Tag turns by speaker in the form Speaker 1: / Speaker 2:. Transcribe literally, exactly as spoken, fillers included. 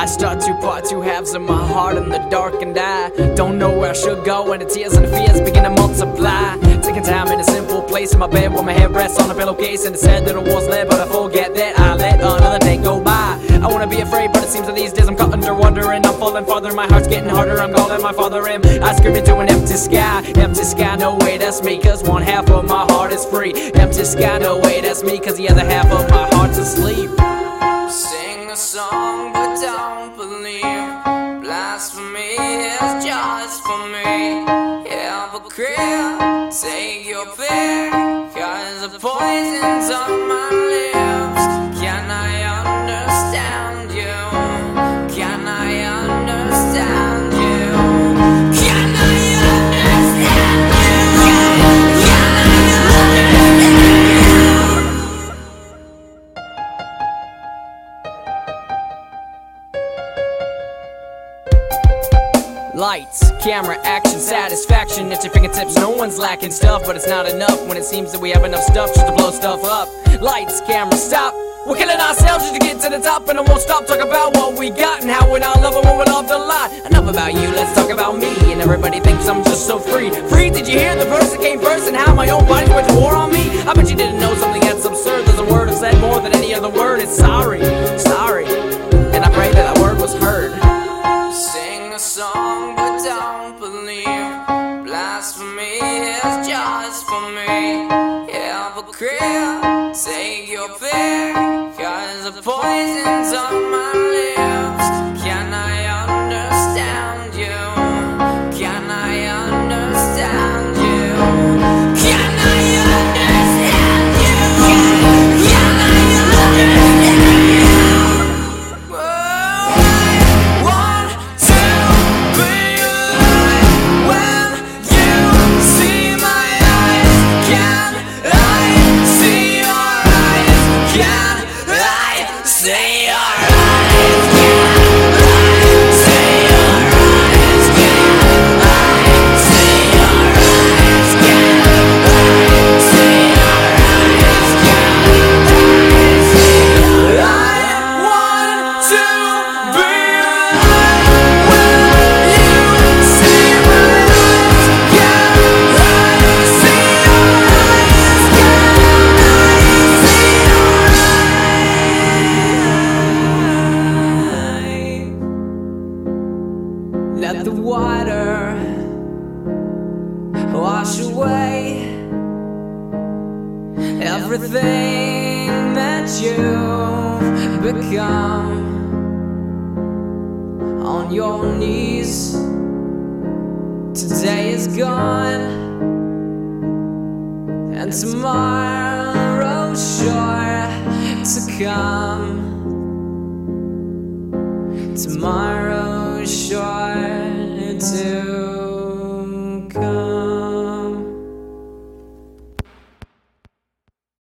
Speaker 1: start to part two halves of my heart in the dark, and I don't know where I should go when the tears and the fears begin to multiply. Taking time in a simple place in my bed where my head rests on a pillowcase, and it's said that it was led, but I forget that I let another day go by. I wanna be afraid, but it seems that these days I'm caught under wonder, and I'm falling farther, my heart's getting harder. I'm calling my father in, I scream into an empty sky. Empty sky, no way, that's me, cause one half of my heart is free. Empty sky, no way, that's me, cause the other half of my heart's asleep.
Speaker 2: Sing a song but don't believe blasphemy is just for me. Hypocrite, take your pick, cause the poison's on my lips. Can I understand you? Can I understand you? Can I understand you? Can I understand you?
Speaker 1: Lights, camera, action, satisfaction at your fingertips. No one's lacking stuff, but it's not enough when it seems that we have enough stuff just to blow stuff up. Lights, camera, stop. We're killing ourselves just to get to the top, and I won't stop talking about what we got and how we're not loving what we loved a lot. Enough about you, let's talk about me. And everybody thinks I'm just so free. Free, did you hear the verse that came first and how my own body went to war on me? I bet you didn't know something that's absurd. There's a word that said more than any other word. It's sorry, sorry. And I pray that that word was heard.
Speaker 2: Sing a song but don't believe blasphemy is just for me. Hypocrite, take your pick, cause the poison's on my lips. Can I understand you? Can I understand you? Can I understand you? Can I understand you? Oh, I want to be alive when you see my eyes. Can I see your eyes? Can I see your eyes? Can I see your eyes? Can I see your eyes? Can I see your eyes? Can I see your eyes? I want to be alive when you see my eyes. Can I see your eyes? Can I see your eyes? Let the water wash away everything that you've become. On your knees, today is gone, and tomorrow's sure to come. Tomorrow's sure to